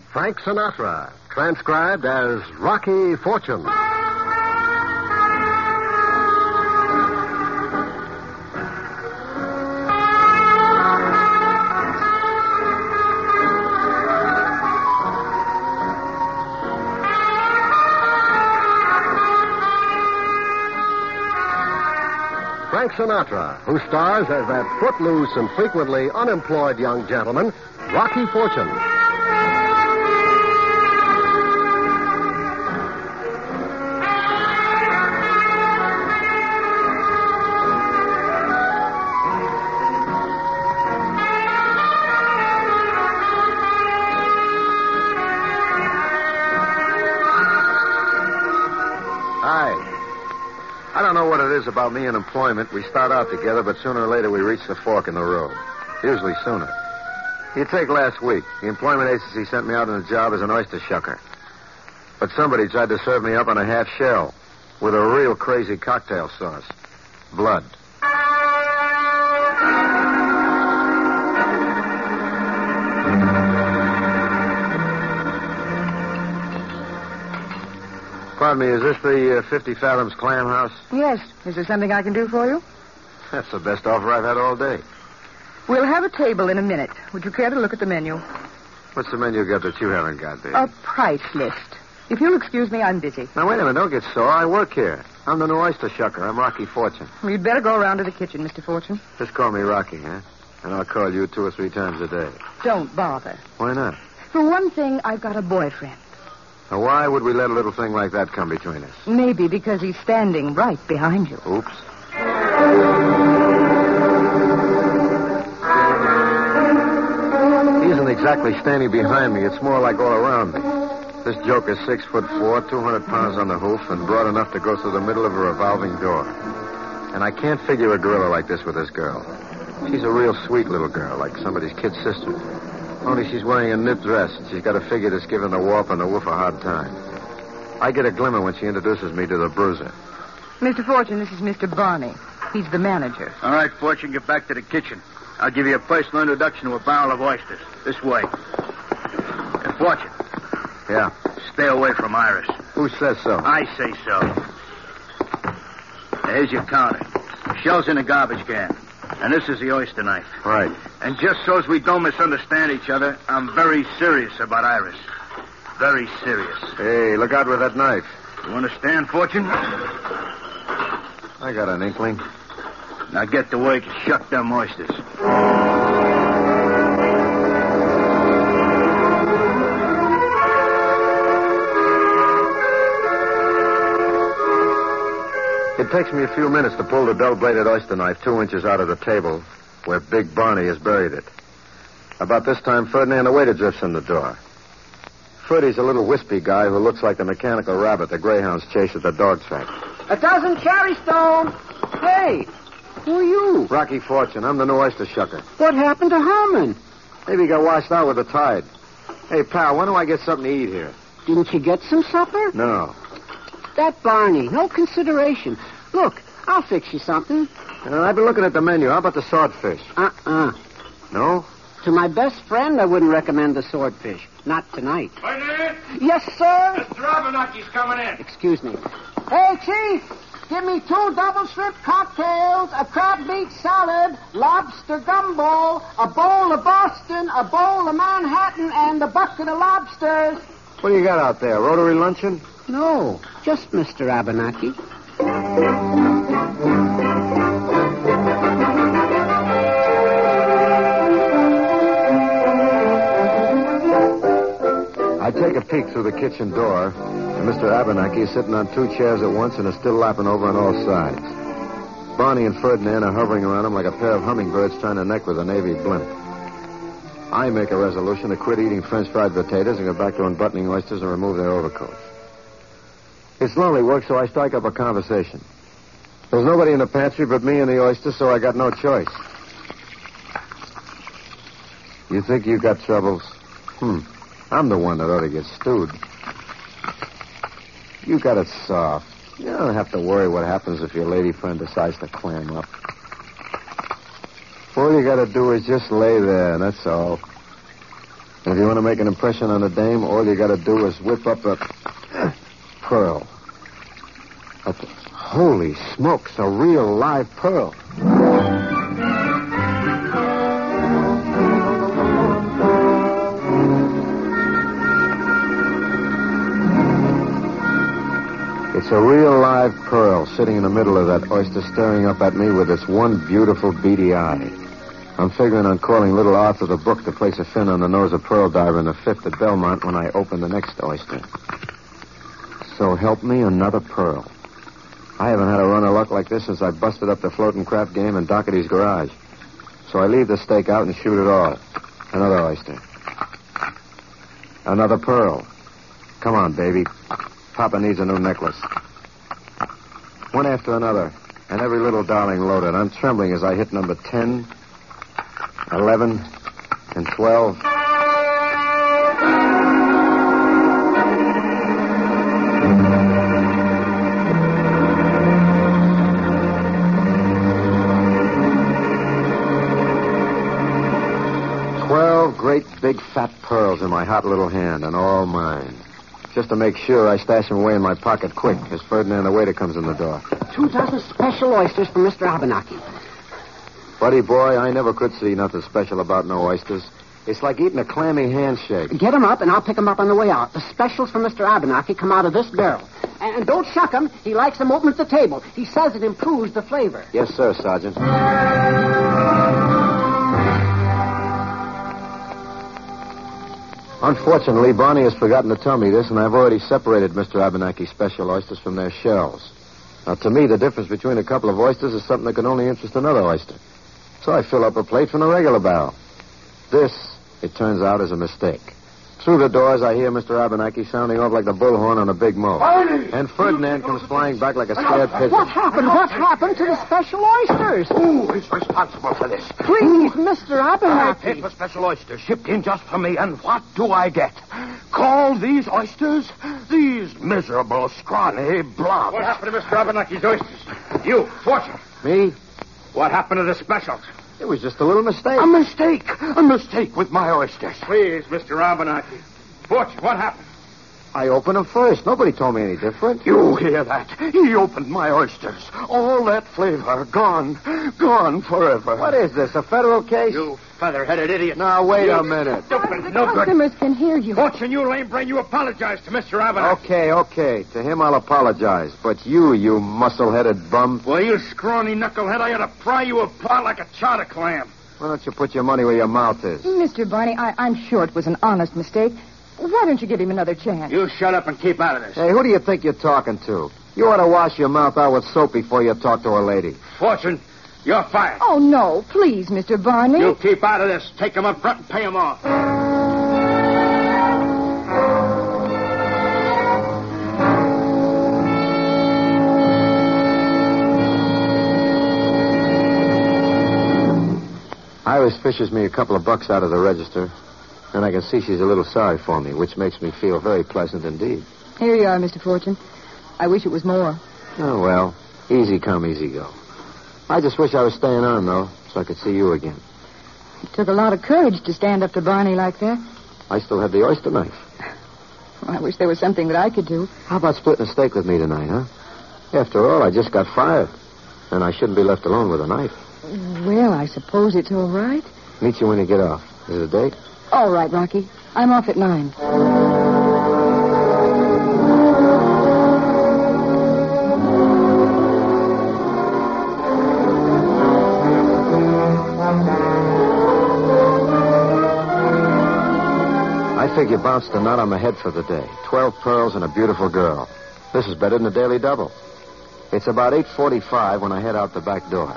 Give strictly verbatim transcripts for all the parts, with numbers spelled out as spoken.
Frank Sinatra, transcribed as Rocky Fortune. Frank Sinatra, who stars as that footloose and frequently unemployed young gentleman, Rocky Fortune. I don't know what it is about me and employment. We start out together, but sooner or later we reach the fork in the road. Usually sooner. You take last week. The employment agency sent me out on a job as an oyster shucker. But somebody tried to serve me up on a half shell with a real crazy cocktail sauce. Blood. Pardon me, is this the uh, fifty Fathoms Clam House? Yes. Is there something I can do for you? That's the best offer I've had all day. We'll have a table in a minute. Would you care to look at the menu? What's the menu got that you haven't got, baby? A price list. If you'll excuse me, I'm busy. Now, wait a minute. Don't get sore. I work here. I'm the new oyster shucker. I'm Rocky Fortune. Well, you'd better go around to the kitchen, Mister Fortune. Just call me Rocky, huh? And I'll call you two or three times a day. Don't bother. Why not? For one thing, I've got a boyfriend. Now, why would we let a little thing like that come between us? Maybe because he's standing right behind you. Oops. He isn't exactly standing behind me. It's more like all around me. This joker's six foot four, two hundred pounds on the hoof, and broad enough to go through the middle of a revolving door. And I can't figure a gorilla like this with this girl. She's a real sweet little girl, like somebody's kid sister. Only she's wearing a knit dress, and she's got a figure that's giving the warp and the woof a hard time. I get a glimmer when she introduces me to the bruiser. Mister Fortune, this is Mister Barney. He's the manager. All right, Fortune, get back to the kitchen. I'll give you a personal introduction to a barrel of oysters. This way. And Fortune. Yeah? Stay away from Iris. Who says so? I say so. Here's your counter. Shell's in the garbage can. And this is the oyster knife. Right. And just so as we don't misunderstand each other, I'm very serious about Iris. Very serious. Hey, look out with that knife. You understand, Fortune? I got an inkling. Now get to work and shuck them oysters. It takes me a few minutes to pull the dull-bladed oyster knife two inches out of the table where Big Barney has buried it. About this time, Ferdinand the waiter drifts in the door. Ferdy's a little wispy guy who looks like the mechanical rabbit the greyhounds chase at the dog track. A dozen cherry stone. Hey, who are you? Rocky Fortune. I'm the new oyster shucker. What happened to Herman? Maybe he got washed out with the tide. Hey, pal, when do I get something to eat here? Didn't you get some supper? No. That Barney, no consideration. Look, I'll fix you something. Uh, I've been looking at the menu. How about the swordfish? Uh-uh. No? To my best friend, I wouldn't recommend the swordfish. Not tonight. Ferdinand? Yes, sir? Mister Abernathy's coming in. Excuse me. Hey, Chief, give me two double shrimp cocktails, a crab meat salad, lobster gumbo, a bowl of Boston, a bowl of Manhattan, and a bucket of lobsters. What do you got out there? Rotary luncheon? No, just Mister Abernathy. I take a peek through the kitchen door, and Mister Abernathy is sitting on two chairs at once and is still lapping over on all sides. Barney and Ferdinand are hovering around him like a pair of hummingbirds trying to neck with a Navy blimp. I make a resolution to quit eating French fried potatoes and go back to unbuttoning oysters and remove their overcoats. It's lonely work, so I strike up a conversation. There's nobody in the pantry but me and the oysters, so I got no choice. You think you got troubles? Hmm. I'm the one that ought to get stewed. You got it soft. You don't have to worry what happens if your lady friend decides to clam up. All you got to do is just lay there, and that's all. And if you want to make an impression on a dame, all you got to do is whip up a uh, pearl. A, holy smokes, a real live pearl. It's a real live pearl sitting in the middle of that oyster staring up at me with its one beautiful beady eye. I'm figuring on calling little Arthur the Book to place a fin on the nose of Pearl Diver in the fifth at Belmont when I open the next oyster. So help me another pearl. I haven't had a run of luck like this since I busted up the floating craft game in Doherty's garage. So I leave the stake out and shoot it all. Another oyster. Another pearl. Come on, baby. Papa needs a new necklace. One after another, and every little darling loaded. I'm trembling as I hit number ten, eleven, and twelve. Twelve great big fat pearls in my hot little hand, and all mine. Just to make sure, I stash them away in my pocket quick as Ferdinand the waiter comes in the door. Two dozen special oysters for Mister Abenaki. Buddy boy, I never could see nothing special about no oysters. It's like eating a clammy handshake. Get 'em up, and I'll pick 'em up on the way out. The specials for Mister Abenaki come out of this barrel. And, and don't shuck 'em. He likes 'em open at the table. He says it improves the flavor. Yes, sir, Sergeant. Unfortunately, Barney has forgotten to tell me this, and I've already separated Mister Abenaki's special oysters from their shells. Now, to me, the difference between a couple of oysters is something that can only interest another oyster. So I fill up a plate from the regular barrel. This, it turns out, is a mistake. Through the doors, I hear Mister Abenaki sounding off like the bullhorn on a big mow. Barney! And Ferdinand comes flying back like a scared pigeon. What happened? What happened to the special oysters? Who is responsible for this? Please, Mister I Abenaki. paid for special oysters shipped in just for me, and what do I get? Call these oysters? These miserable, scrawny blobs. What happened to Mister Abenaki's oysters? You, Fortune. Me? What happened to the specials? It was just a little mistake. A mistake. A mistake with my oysters. Please, Mister Abenaki. Fortune, what happened? I opened them first. Nobody told me any different. You hear that? He opened my oysters. All that flavor gone. Gone forever. What is this, a federal case? You feather-headed idiot. Now, wait a minute. Stupid, The no good. customers can hear you. Fortune, you lame brain, you apologize to Mister Abenaki. Okay, okay. To him, I'll apologize. But you, you muscle-headed bum, Well, you scrawny knucklehead, I ought to pry you apart like a chowder clam. why don't you put your money where your mouth is? Mister Barney, I, I'm sure it was an honest mistake. Why don't you give him another chance? You shut up and keep out of this. Hey, who do you think you're talking to? You ought to wash your mouth out with soap before you talk to a lady. Fortune, you're fired. Oh, no. Please, Mister Barney. You keep out of this. Take them up front and pay them off. Iris fishes me a couple of bucks out of the register, and I can see she's a little sorry for me, which makes me feel very pleasant indeed. Here you are, Mister Fortune. I wish it was more. Oh, well, easy come, easy go. I just wish I was staying on, though, so I could see you again. It took a lot of courage to stand up to Barney like that. I still have the oyster knife. I wish there was something that I could do. How about splitting a steak with me tonight, huh? After all, I just got fired, and I shouldn't be left alone with a knife. Well, I suppose it's all right. Meet you when you get off. Is it a date? All right, Rocky. I'm off at nine. I figure bounced a nut on my head for the day. Twelve pearls and a beautiful girl. This is better than a daily double. It's about eight forty-five when I head out the back door.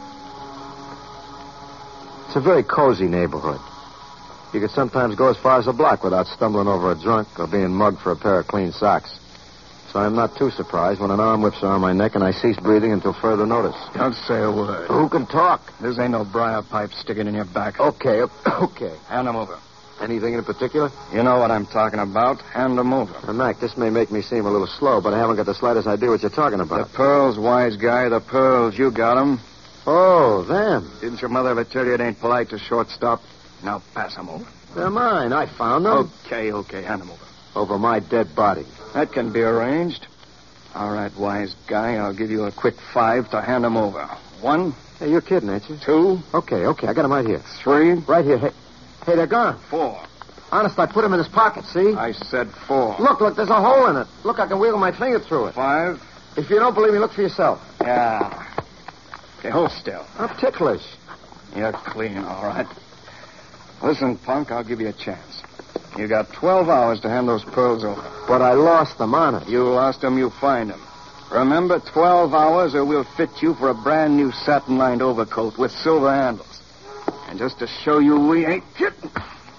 It's a very cozy neighborhood. You could sometimes go as far as a block without stumbling over a drunk or being mugged for a pair of clean socks. So I'm not too surprised when an arm whips around my neck and I cease breathing until further notice. Don't say a word. Who can talk? This ain't no briar pipe sticking in your back. Okay, okay. Hand them over. Anything in particular? You know what I'm talking about. Hand them over. Now, Mac, this may make me seem a little slow, but I haven't got the slightest idea what you're talking The about. pearls, wise guy, the pearls. You got them. Oh, them. Didn't your mother ever tell you it ain't polite to shortstop? Now pass them over. They're mine. I found them. Okay, okay, hand them over. Over my dead body. That can be arranged. All right, wise guy, I'll give you a quick five to hand them over. One. Hey, you're kidding, ain't you? Two. Okay, okay. I got them right here. Three. Right here. Hey, hey, they're gone. Four. Honest, I put them in his pocket, see? I said four. Look, look, there's a hole in it. Look, I can wiggle my finger through it. Five. If you don't believe me, look for yourself. Yeah. Okay, hold still. I'm ticklish. You're clean, all right. Listen, punk, I'll give you a chance. You got twelve hours to hand those pearls over. But I lost them, honest. You lost them, you find them. Remember, twelve hours or we'll fit you for a brand new satin-lined overcoat with silver handles. And just to show you we ain't kidding.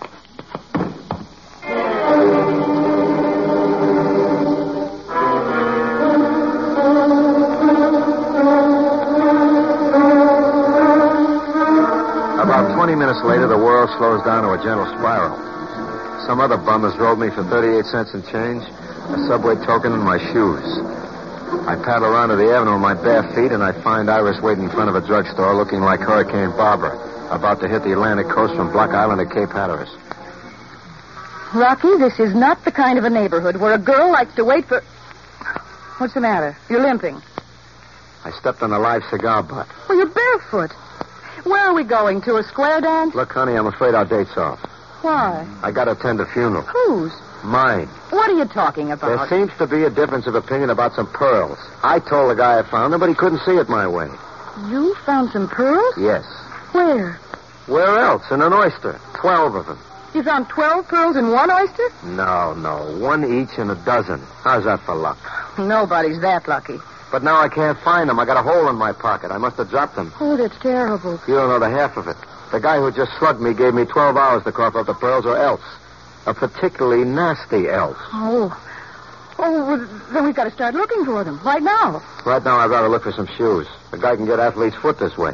About twenty minutes later, the world slows down to a gentle spiral. Some other bum has rolled me for thirty-eight cents in change, a subway token, and my shoes. I paddle around to the avenue with my bare feet, and I find Iris waiting in front of a drugstore looking like Hurricane Barbara, about to hit the Atlantic coast from Block Island to Cape Hatteras. Rocky, this is not the kind of a neighborhood where a girl likes to wait for... What's the matter? You're limping. I stepped on a live cigar butt. Well, you're barefoot. Where are we going? To a square dance? Look, honey, I'm afraid our date's off. Why? I got to attend a funeral. Whose? Mine. What are you talking about? There seems to be a difference of opinion about some pearls. I told the guy I found them, but he couldn't see it my way. You found some pearls? Yes. Where? Where else? In an oyster. Twelve of them. You found twelve pearls in one oyster? No, no. One each in a dozen. How's that for luck? Nobody's that lucky. But now I can't find them. I got a hole in my pocket. I must have dropped them. Oh, that's terrible. You don't know the half of it. The guy who just slugged me gave me twelve hours to cough up the pearls, or else. A particularly nasty else. Oh. Oh, well, then we've got to start looking for them. Right now. Right now, I'd rather look for some shoes. The guy can get athlete's foot this way.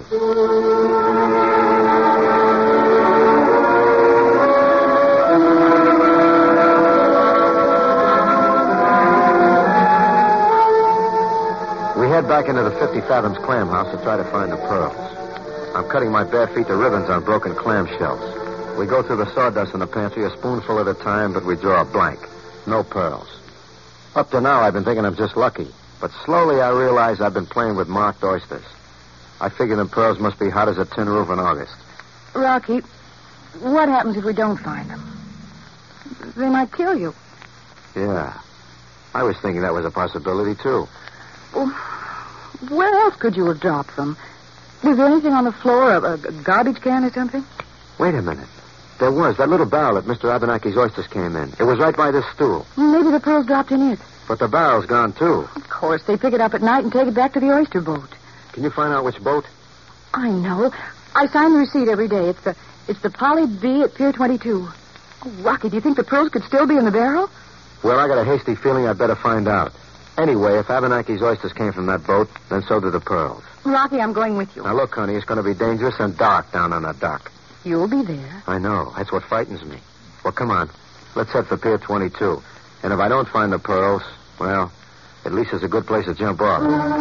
We head back into the fifty Fathoms clam house to try to find the pearls. I'm cutting my bare feet to ribbons on broken clam shells. We go through the sawdust in the pantry a spoonful at a time, but we draw a blank. No pearls. Up to now, I've been thinking I'm just lucky. But slowly I realize I've been playing with marked oysters. I figure them pearls must be hot as a tin roof in August. Rocky, what happens if we don't find them? They might kill you. Yeah. I was thinking that was a possibility, too. Well, where else could you have dropped them? Was there anything on the floor, a, a garbage can or something? Wait a minute. There was. That little barrel that Mister Abenaki's oysters came in. It was right by this stool. Maybe the pearls dropped in it. But the barrel's gone, too. Of course. They pick it up at night and take it back to the oyster boat. Can you find out which boat? I know. I sign the receipt every day. It's the it's the Polly B at Pier twenty-two. Oh, Rocky, do you think the pearls could still be in the barrel? Well, I got a hasty feeling I'd better find out. Anyway, if Abenaki's oysters came from that boat, then so did the pearls. Rocky, I'm going with you. Now, look, honey, it's going to be dangerous and dark down on that dock. You'll be there. I know. That's what frightens me. Well, come on. Let's head for Pier twenty-two. And if I don't find the pearls, well, at least it's a good place to jump off.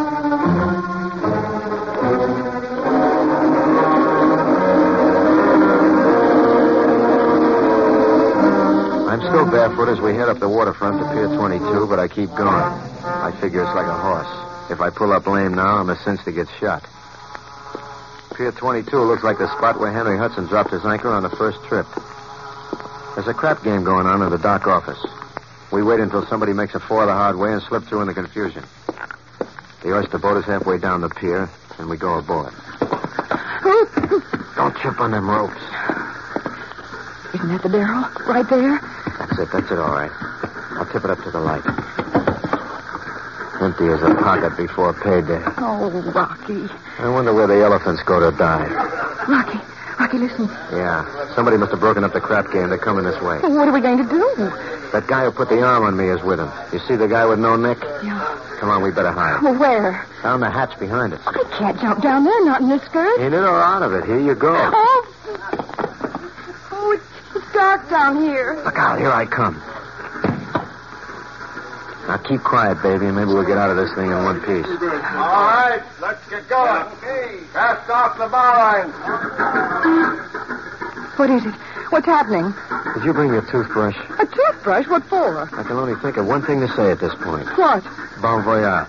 I'm still barefoot as we head up the waterfront to Pier twenty-two, but I keep going. I figure it's like a horse. If I pull up lame now, I'm a cinch to get shot. Pier twenty-two looks like the spot where Henry Hudson dropped his anchor on the first trip. There's a crap game going on in the dock office. We wait until somebody makes a four the hard way and slip through in the confusion. The oyster boat is halfway down the pier, and we go aboard. Don't trip on them ropes. Isn't that the barrel? Right there? That's it, that's it, all right. I'll tip it up to the light. Empty as a pocket before payday. Oh, Rocky. I wonder where the elephants go to die. Rocky, Rocky, listen. Yeah, somebody must have broken up the crap game. They're coming this way. What are we going to do? That guy who put the arm on me is with him. You see the guy with no neck? Yeah. Come on, we better hide. Well, where? Down the hatch behind us. I can't jump down there, not in this skirt. In it or out of it. Here you go. Oh, oh it's, it's dark down here. Look out, here I come. Now keep quiet, baby, and maybe we'll get out of this thing in one piece. All right, let's get going. Okay. Cast off the bar line. What is it? What's happening? Did you bring your toothbrush? A toothbrush? What for? I can only think of one thing to say at this point. What? Bon voyage.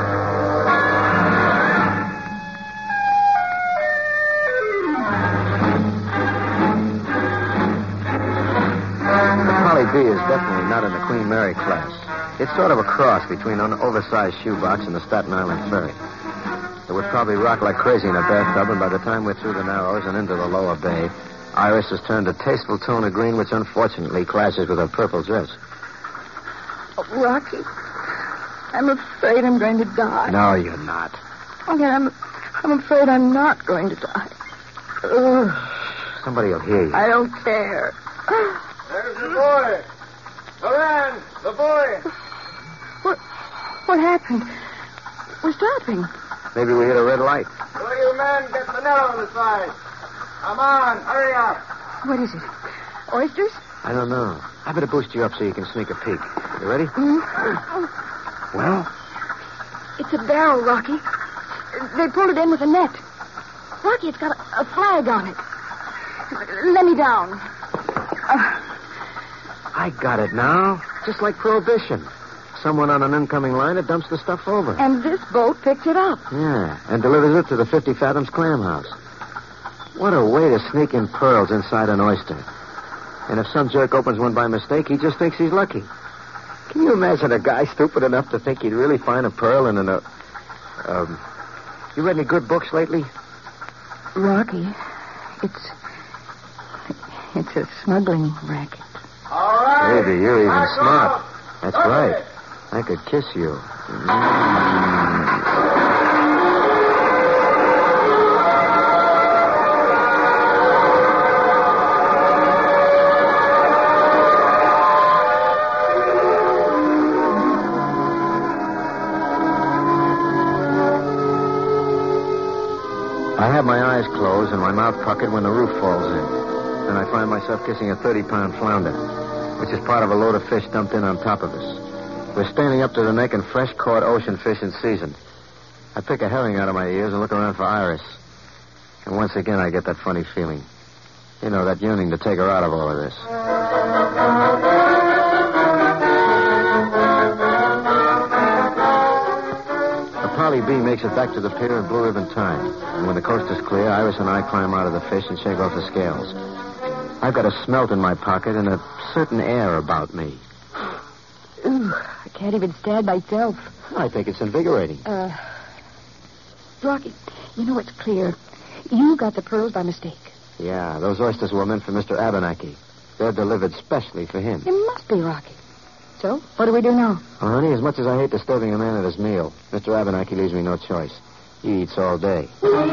The Polly B is definitely not in the Queen Mary class. It's sort of a cross between an oversized shoebox and the Staten Island ferry. It would probably rock like crazy in a bathtub, and by the time we're through the Narrows and into the lower bay, Iris has turned a tasteful tone of green, which unfortunately clashes with her purple dress. Oh, Rocky, I'm afraid I'm going to die. No, you're not. Okay, I'm, I'm afraid I'm not going to die. Ugh, Somebody will hear you. I don't care. There's the boy. Loren, the boy. What, what happened? We're stopping. Maybe we hit a red light. Will you men get the net on the side? Come on, hurry up. What is it? Oysters? I don't know. I better boost you up so you can sneak a peek. You ready? Mm-hmm. Well? It's a barrel, Rocky. They pulled it in with a net. Rocky, it's got a, a flag on it. Let me down. Uh, I got it now. Just like Prohibition. Someone on an incoming liner dumps the stuff over. and this boat picked it up. Yeah, and delivers it to the fifty Fathoms Clam House. What a way to sneak in pearls inside an oyster. And if some jerk opens one by mistake, he just thinks he's lucky. Can you imagine a guy stupid enough to think he'd really find a pearl in an... Uh, um, you read any good books lately? Rocky, it's... It's a smuggling racket. All right. Baby, you're even Back smart. off. That's Okay. right. I could kiss you. I have my eyes closed and my mouth puckered when the roof falls in. Then I find myself kissing a thirty-pound flounder, which is part of a load of fish dumped in on top of us. We're standing up to the neck in fresh-caught ocean fish in season. I pick a herring out of my ears and look around for Iris. And once again, I get that funny feeling. You know, that yearning to take her out of all of this. The Polly B makes it back to the pier in Blue Ribbon time. And when the coast is clear, Iris and I climb out of the fish and shake off the scales. I've got a smelt in my pocket and a certain air about me. Ooh, I can't even stand myself. I think it's invigorating. Uh, Rocky, you know it's clear. You got the pearls by mistake. Yeah, those oysters were meant for Mister Abenaki. They're delivered specially for him. It must be Rocky. So, what do we do now? Well, honey, as much as I hate disturbing a man at his meal, Mister Abenaki leaves me no choice. He eats all day.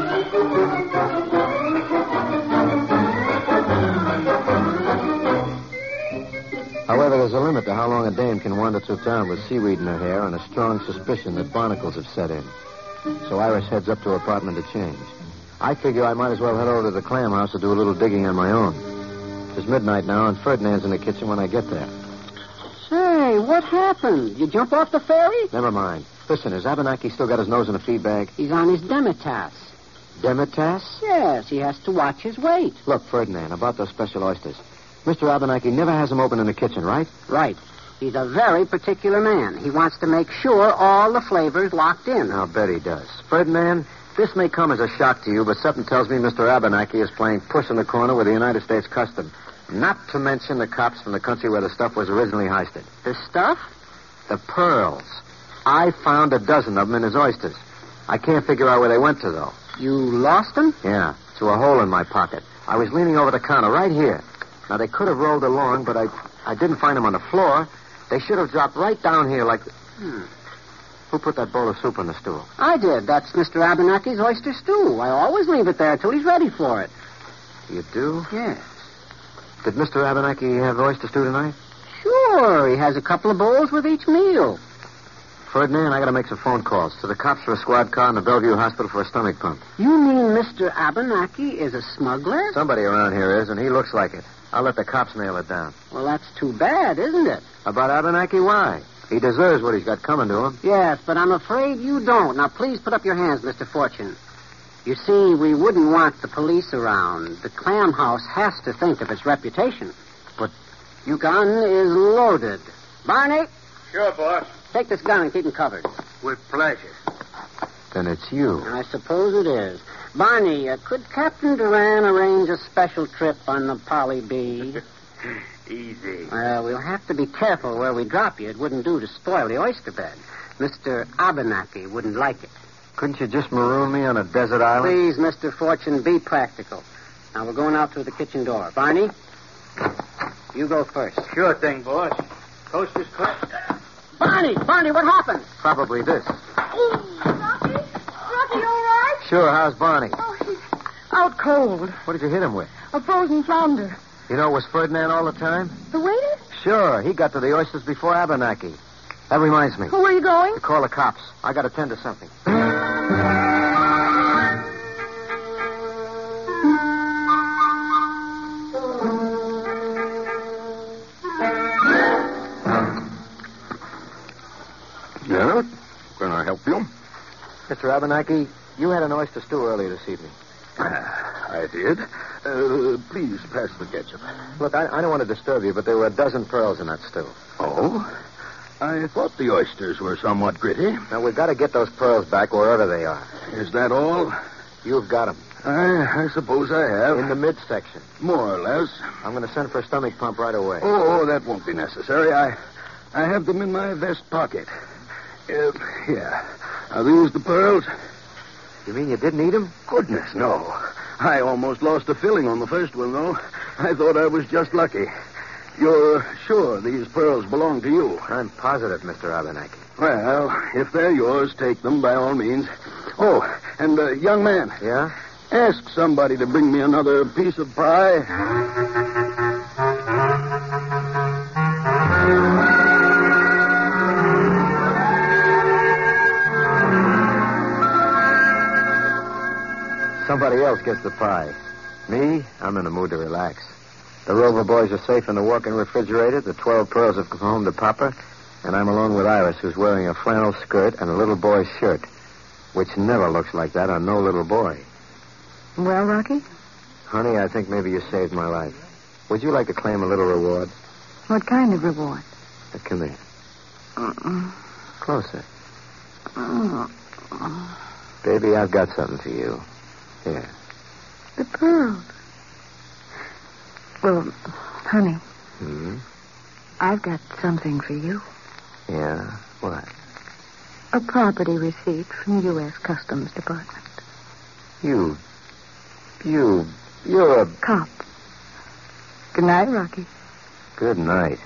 However, there's a limit to how long a dame can wander through town with seaweed in her hair and a strong suspicion that barnacles have set in. So Iris heads up to her apartment to change. I figure I might as well head over to the clam house to do a little digging on my own. It's midnight now, and Ferdinand's in the kitchen when I get there. Say, what happened? You jump off the ferry? Never mind. Listen, has Abenaki still got his nose in a feed bag? He's on his Demitas. Demitas? Yes, he has to watch his weight. Look, Ferdinand, about those special oysters. Mister Abenaki never has them open in the kitchen, right? Right. He's a very particular man. He wants to make sure all the flavors locked in. I'll bet he does. Ferdinand, this may come as a shock to you, but something tells me Mister Abenaki is playing puss in the corner with the United States Custom. Not to mention the cops from the country where the stuff was originally heisted. The stuff? The pearls. I found a dozen of them in his oysters. I can't figure out where they went to, though. You lost them? Yeah, through a hole in my pocket. I was leaning over the counter right here. Now, they could have rolled along, but I I didn't find them on the floor. They should have dropped right down here like... Hmm. Who put that bowl of soup on the stool? I did. That's Mister Abenaki's oyster stew. I always leave it there till he's ready for it. You do? Yes. Did Mister Abenaki have oyster stew tonight? Sure. He has a couple of bowls with each meal. Ferdinand, I got to make some phone calls to the cops for a squad car and the Bellevue Hospital for a stomach pump. You mean Mister Abenaki is a smuggler? Somebody around here is, and he looks like it. I'll let the cops nail it down. Well, that's too bad, isn't it? About Abenaki, why? He deserves what he's got coming to him. Yes, but I'm afraid you don't. Now, please put up your hands, Mister Fortune. You see, we wouldn't want the police around. The clam house has to think of its reputation. But Your gun is loaded. Barney, Sure, boss. take this gun and keep him covered. With pleasure. then it's you. I suppose it is. Barney, uh, could Captain Duran arrange a special trip on the Polly B? Easy. Well, we'll have to be careful where we drop you. It wouldn't do to spoil the oyster bed. Mister Abenaki wouldn't like it. Couldn't you just maroon me on a desert island? Please, Mister Fortune, be practical. Now, we're going out through the kitchen door. Barney, you go first. Sure thing, boss. Coast is clear. Barney, Barney, what happened? Probably this. Rocky? Rocky, you all right? Sure, how's Barney? Oh, he's out cold. What did you hit him with? A frozen flounder. You know it was Ferdinand all the time? The waiter? Sure, he got to the oysters before Abenaki. That reminds me. Where are you going? To call the cops. I got to tend to something. Yeah? Can I help you? Mister Abenaki, you had an oyster stew earlier this evening. I did. Uh, please pass the ketchup. Look, I, I don't want to disturb you, but there were a dozen pearls in that stew. Oh? I thought the oysters were somewhat gritty. Now, we've got to get those pearls back wherever they are. Is that all? You've got them. I, I suppose I have. In the midsection. More or less. I'm going to send for a stomach pump right away. Oh, that won't be necessary. I I have them in my vest pocket. Uh, yeah. Are these the pearls? You mean you didn't eat them? Goodness, no. I almost lost a filling on the first one, though. I thought I was just lucky. You're sure these pearls belong to you? I'm positive, Mister Abenaki. Well, if they're yours, take them by all means. Oh, and, uh, young man. Yeah? Ask somebody to bring me another piece of pie. Somebody else gets the pie. Me, I'm in the mood to relax. The Rover boys are safe in the walk-in refrigerator. The twelve pearls have come home to Papa. And I'm alone with Iris, who's wearing a flannel skirt and a little boy's shirt, which never looks like that on no little boy. Well, Rocky? Honey, I think maybe you saved my life. Would you like to claim a little reward? What kind of reward? Now, come here. Uh-uh. Closer. Uh-uh. Baby, I've got something for you. Here. The pearls. Well, honey, Hmm? I've got something for you. Yeah? What? A property receipt from U S Customs Department. You... You... You're a... Cop. Good night, Rocky. Good night.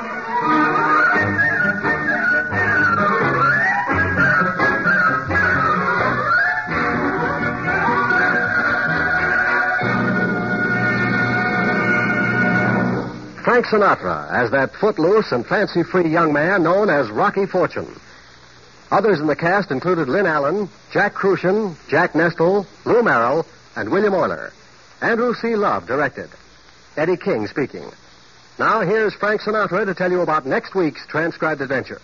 Frank Sinatra as that footloose and fancy-free young man known as Rocky Fortune. Others in the cast included Lynn Allen, Jack Crucian, Jack Nestle, Lou Merrill, and William Euler. Andrew C. Love directed. Eddie King speaking. Now here's Frank Sinatra to tell you about next week's transcribed adventure.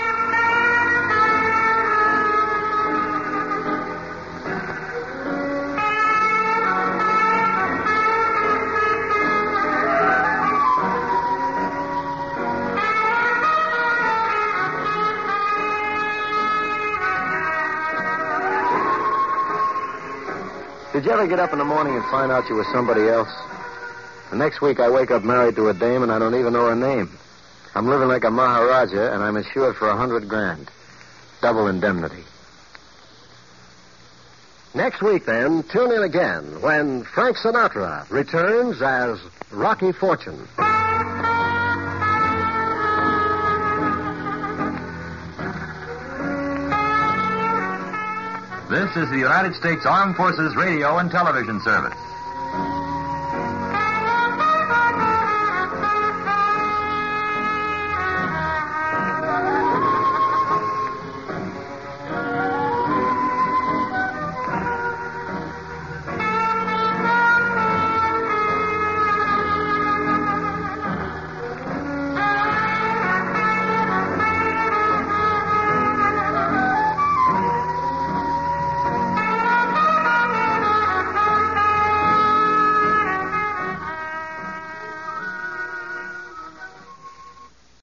Did you ever get up in the morning and find out you were somebody else? The next week I wake up married to a dame and I don't even know her name. I'm living like a Maharaja and I'm insured for a hundred grand. Double indemnity. Next week, then, tune in again when Frank Sinatra returns as Rocky Fortune. This is the United States Armed Forces Radio and Television Service.